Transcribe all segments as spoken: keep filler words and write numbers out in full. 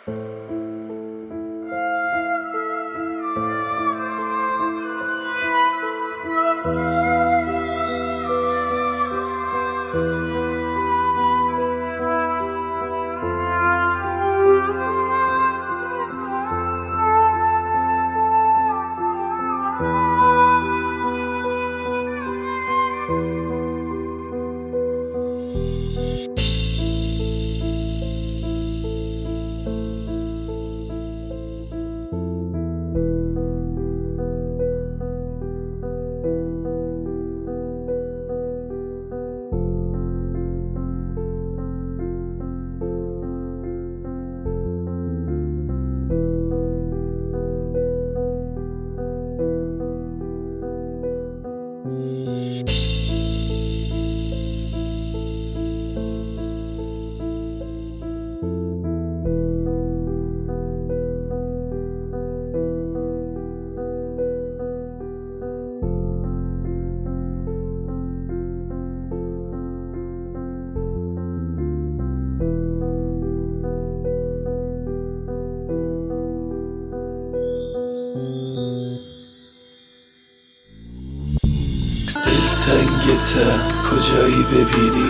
دلتنگتم کجایی ببینی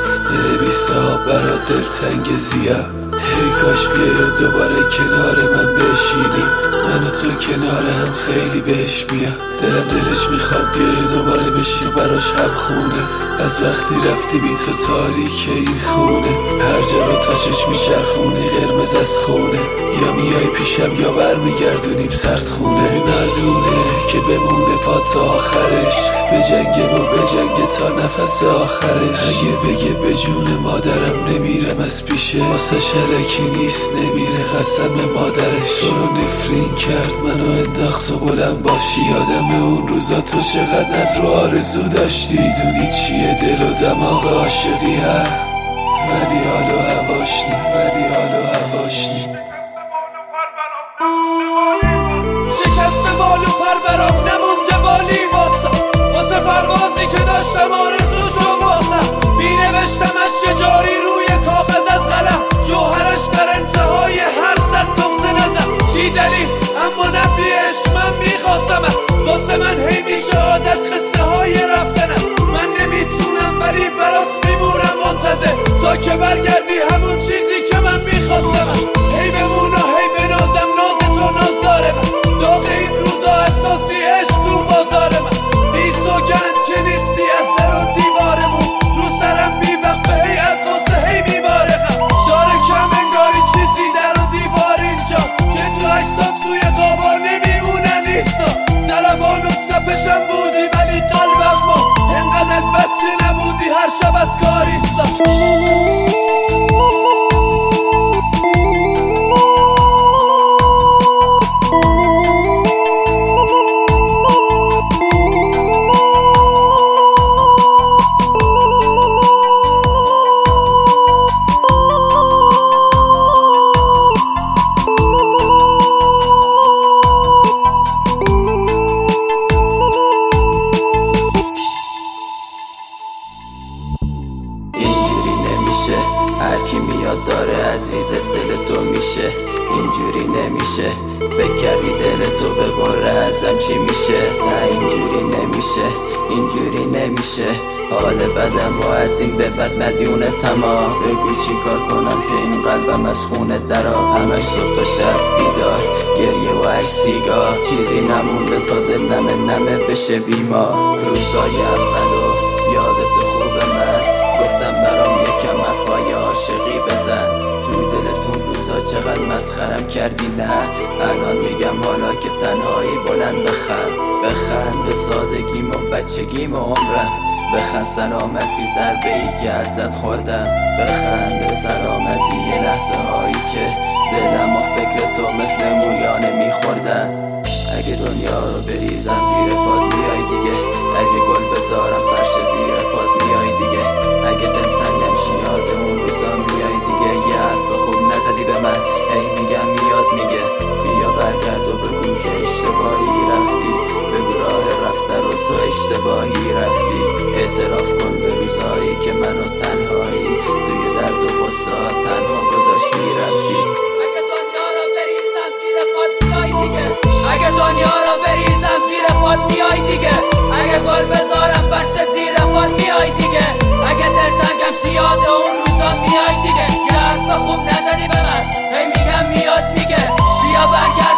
ننویسا برا دلتنگ زیا هی کاش بیای دوباره کنار من بشینی من و تو کنار هم خیلی بهش میام دلم دلش میخواد بیای دوباره بشی براش هم خونه از وقتی رفتی بی تو تاریکه این خونه هر جا رو تاچش میچرخونی قرمز از خونه یا میای پیشم یا برمیگردونیم سرد خونه ندونه که بمونه پا تا آخرش بجنگه و بجنگه تا نفس آخرش اگه بگه به جون مادرم نمیرم از پیشه واسه شلکی نیست نمیره قسم مادرش تو رو نفرین کرد منو انداخت و بلند باشی یادم اون روزا تو چقدر نظر و آرزو داشتی دونی چیه دل و دماغ عاشقی ها ولی حال و هواش نی ولی حال و هواش نی شکست بال و پر برام نمونده بالی واسم واسه پروازی که داشتم آرزوشو واسم می نوشتمش یه جاری روی کاغذ از قلم جوهرش در انتهای هر صد نقطه نزن بی دلیل اما نبی عشق من میخواستمت واسه من هی میشه عادت قصه های رفتنم من نمیتونم ولی برات میمونم منتظر تا که برگردی همون چیزی که من میخواستمم هی بمونا هی بنازم ناز تو نازدار من داغ این روزا اساسی عشق تو بازار من بی سوگند که نیستی از در و دیوارمون رو سرم بی وقفه هی از واسه هی میبارقم داره کم انگاری چیزی در و دیوار اینجا که تو عکسات توی قابا نمیمونه نیستا ضربان و تپشم بودی ولی قلبم ما انقدر از بس که نبودی هر شب از کاریستا هرکی میاد داره عزیز دل تو میشه اینجوری نمیشه فکر کردی دل تو ببره ازم چی میشه نه اینجوری نمیشه اینجوری نمیشه حال بدم و از این به بد مدیونه تمام بگو چی کار کنم که این قلبم از خونه درا همش صبح تا شب بیدار گریه و عشق سیگار چیزی نمونده تا دل نمه نمه بشه بیمار روزای اولو یادت خوبه من گفتم برام یکم حرفای عاشقی بزن توی دلتون روزا چقدر مسخرم کردی نه الان میگم حالا که تنهایی بلند بخند بخند به سادگیم و بچگیم و عمرم بخند سلامتی ضربه ای که ازت خوردم بخند به سلامتی یه لحظه هایی که دلم و فکر تو مثل موریانه میخوردم اگه دنیا رو بریزم زیر پاد میای دیگه اگه گل بذارم فرش زیر پاد میای دیگه اگه دلتنگم شیاد اون روزا میای دیگه یه حرف خوب نزدی به من ای میگم میاد میگه بیا برگرد و بگو که اشتباهی رفتی بگو راه رفته رو تو اشتباهی رفتی اعتراف کن به روزایی که منو تنهایی توی درد و غصه تنها گذاشتی رفتی میای دیگه، یه حرف خوب نزدی به من، هی میگم میاد میگه بیا برگرد